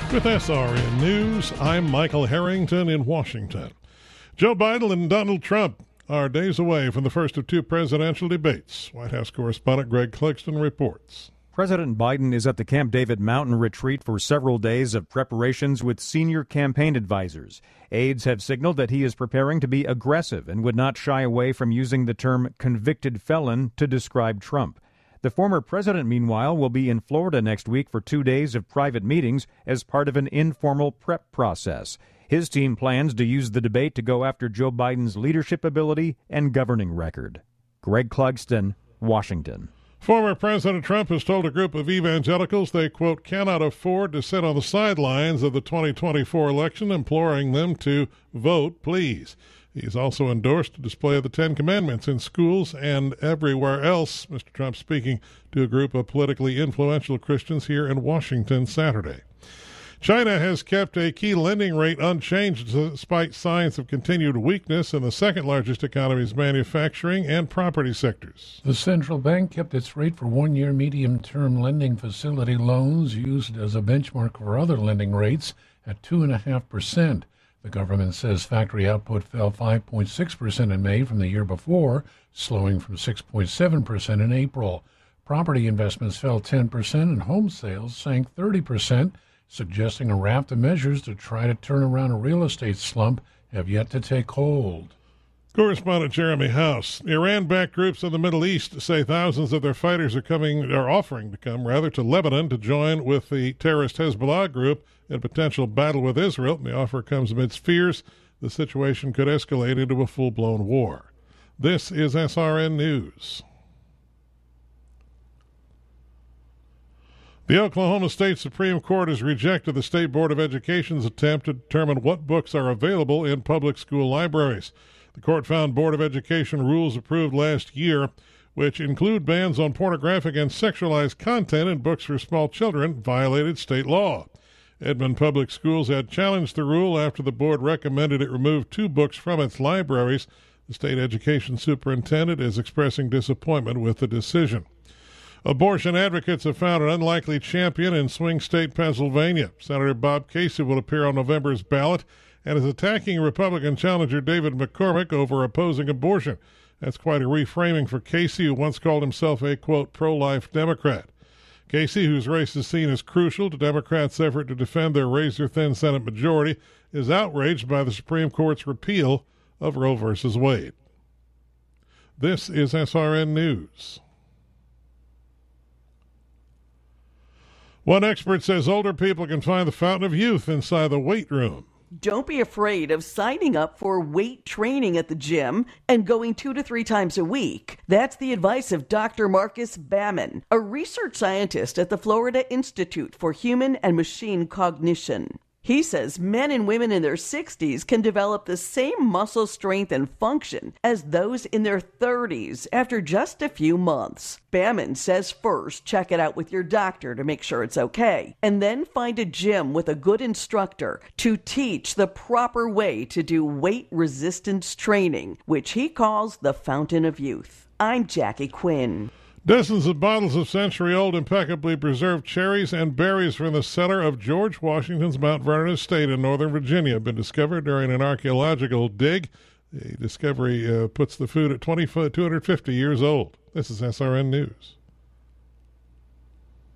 With SRN News, I'm Michael Harrington in Washington. Joe Biden and Donald Trump are days away from the first of two presidential debates. White House correspondent Greg Clugston reports. President Biden is at the Camp David Mountain retreat for several days of preparations with senior campaign advisors. Aides have signaled that he is preparing to be aggressive and would not shy away from using the term convicted felon to describe Trump. The former president, meanwhile, will be in Florida next week for 2 days of private meetings as part of an informal prep process. His team plans to use the debate to go after Joe Biden's leadership ability and governing record. Greg Clugston, Washington. Former President Trump has told a group of evangelicals they, quote, cannot afford to sit on the sidelines of the 2024 election, imploring them to vote, please. He's also endorsed a display of the Ten Commandments in schools and everywhere else. Mr. Trump speaking to a group of politically influential Christians here in Washington Saturday. China has kept a key lending rate unchanged despite signs of continued weakness in the second largest economy's manufacturing and property sectors. The central bank kept its rate for one-year medium-term lending facility loans used as a benchmark for other lending rates at 2.5%. The government says factory output fell 5.6% in May from the year before, slowing from 6.7% in April. Property investments fell 10% and home sales sank 30%, suggesting a raft of measures to try to turn around a real estate slump have yet to take hold. Correspondent Jeremy House. Iran-backed groups in the Middle East say thousands of their fighters are offering to come to Lebanon to join with the terrorist Hezbollah group in a potential battle with Israel. The offer comes amidst fears the situation could escalate into a full-blown war. This is SRN News. The Oklahoma State Supreme Court has rejected the State Board of Education's attempt to determine what books are available in public school libraries. The court found Board of Education rules approved last year, which include bans on pornographic and sexualized content in books for small children, violated state law. Edmond Public Schools had challenged the rule after the board recommended it remove 2 books from its libraries. The state education superintendent is expressing disappointment with the decision. Abortion advocates have found an unlikely champion in swing state Pennsylvania. Senator Bob Casey will appear on November's ballot and is attacking Republican challenger David McCormick over opposing abortion. That's quite a reframing for Casey, who once called himself a, quote, pro-life Democrat. Casey, whose race is seen as crucial to Democrats' effort to defend their razor-thin Senate majority, is outraged by the Supreme Court's repeal of Roe v. Wade. This is SRN News. One expert says older people can find the fountain of youth inside the weight room. Don't be afraid of signing up for weight training at the gym and going 2 to 3 times a week. That's the advice of Dr. Marcus Bamman, a research scientist at the Florida Institute for Human and Machine Cognition. He says men and women in their 60s can develop the same muscle strength and function as those in their 30s after just a few months. Bamman says first check it out with your doctor to make sure it's okay, and then find a gym with a good instructor to teach the proper way to do weight resistance training, which he calls the Fountain of Youth. I'm Jackie Quinn. Dozens of bottles of century-old impeccably preserved cherries and berries from the cellar of George Washington's Mount Vernon estate in Northern Virginia have been discovered during an archaeological dig. The discovery puts the food at 250 years old. This is SRN News.